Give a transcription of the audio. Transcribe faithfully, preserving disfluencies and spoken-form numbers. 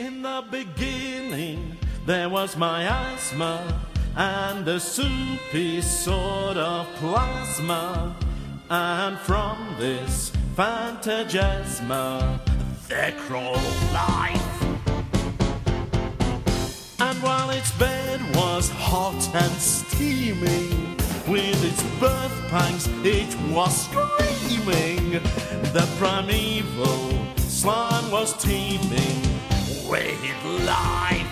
In the beginning, there was miasma and a soupy sort of plasma, and from this phantasma there crawled life. And while its bed was hot and steaming, with its birth pangs it was screaming, the primeval slime was teeming with life.